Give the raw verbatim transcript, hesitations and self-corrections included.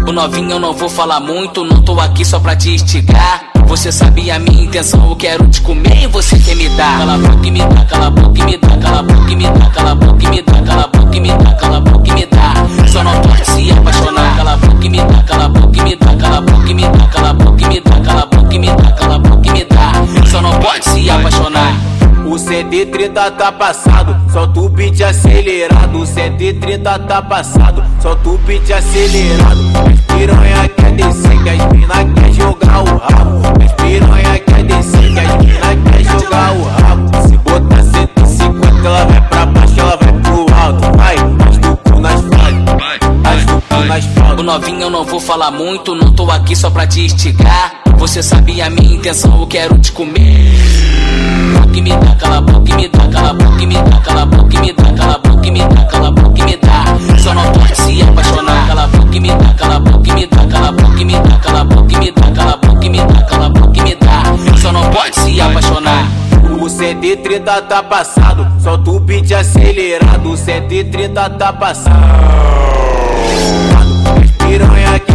O novinho eu não vou falar muito, não tô aqui só pra te instigar. Você sabia a minha intenção, eu quero te comer e você quer me dar. Cala a boca e me dá, cala a boca e me dá, cala a boca e me dá, cala a boca e me dá, cala a boca e me dá, cala a boca e me dá. Só não pode se apaixonar. Cala a boca e me dá, cala a boca e me dá, cala a boca e me dá, cala a boca e me dá, cala a boca e me dá, cala a boca e me dá. Só não pode se apaixonar. O cento e trinta tá passado, solta o beat acelerado. O cento e trinta tá passado, solta o beat acelerado. As piranha quer descer, que as mina quer jogar o rabo. As piranha quer descer, que as mina quer jogar o rabo. Se botar cento e cinquenta ela vai pra baixo, ela vai pro alto. Vai, as tucu nas faltas, as tucu nas faltas. O novinho eu não vou falar muito, não tô aqui só pra te instigar. Você sabia a minha intenção, eu quero te comer. Boca e me dá, cala a boca e me dá, cala a boca e me dá, cala a boca e me dá, cala a boca e me dá, cala a boca e me dá. Só não pode se apaixonar. Cala a boca e me dá, cala a boca e me dá, cala a boca e me dá, cala a boca e me dá, cala a boca e me dá, cala a boca e me dá. Só não pode se apaixonar. O cento e trinta tá passado, solta o beat acelerado. O cento e trinta tá passado. As piranha que